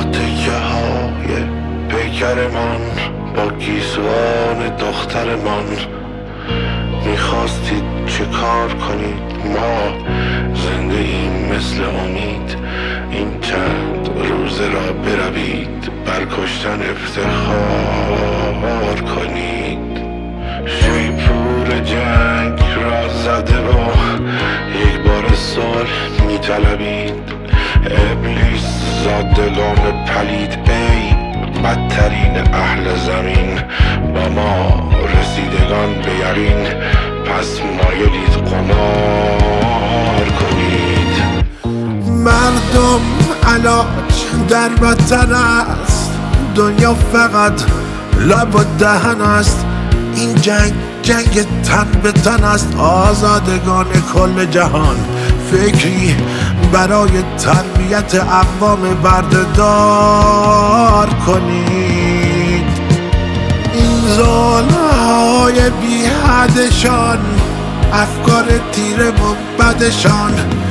تکه های پیکرمان با گیسوان دخترمان. میخواستید چه کار کنید؟ ما زنده ایم مثل امید. این چند روزه را بروید بر کشتن افتخار کنید. شیپور جنگ را زده و یک بار صلح میطلبید. ابلیس زادگان پلید، ای بدترین اهل زمین، با ما رسیدگان به یقین. پس مایلید قمار کنید. مردم علاج در وطن است، دنیا فقط لب و دهن است. این جنگ تن به تن است. آزادگان کل جهان فکری برای تربیت اقوام بردهدار کنید. این ظلم‌های بی حدشان، افکار تیره و بدشان،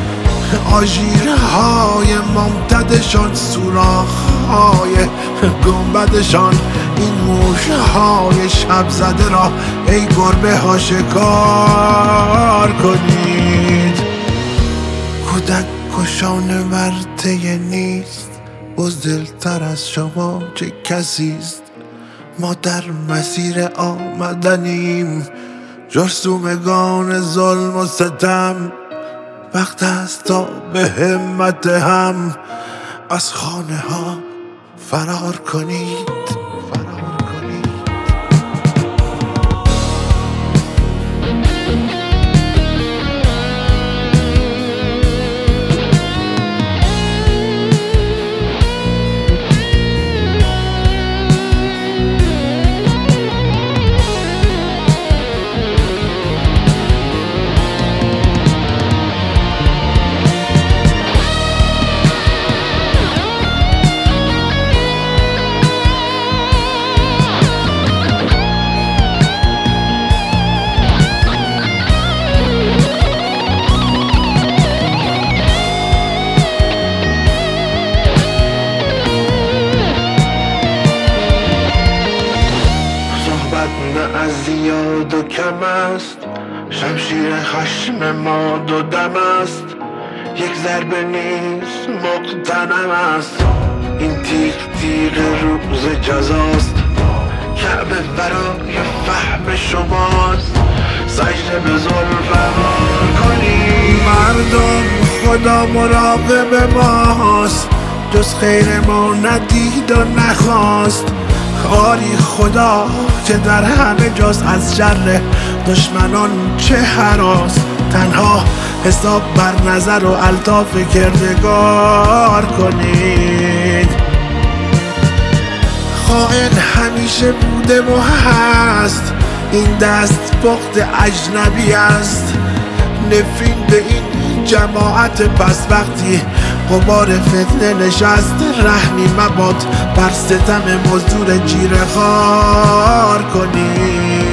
آژیرهای ممتدشان، سوراخ‌های گنبدشان، این موشهای شب زده را ای گربه ها شکار کنید. کودک کشان ورطه نیست، بزدلتر از شما چه کسیست. ما در مسیر آمدنیم، جرثومگان ظلم و ستم. وقت است تا به همت هم از خانه ها فرار کنید. نه از زیاد و کم است، شمشیر خشم ما دو دم است. یک ضربه نیست مقتنم است، این تیغ روز جزاست. کعبه برای فهم شماست، سجده به ظلم کنید. مردم خدا مراقب ماست، جز خیر ما ندید و نخواست. آری خدا که در همه جاست، از شر دشمنان چه هراس. تنها حساب بر نظر و الطاف کردگار کنید. خائن همیشه بوده و هست، این دست پخت اجنبی است. نفرین به این جماعت پس وقتی غبار فتنه نشست. رحمی مباد بر ستم مزدور جیره خوار کنید.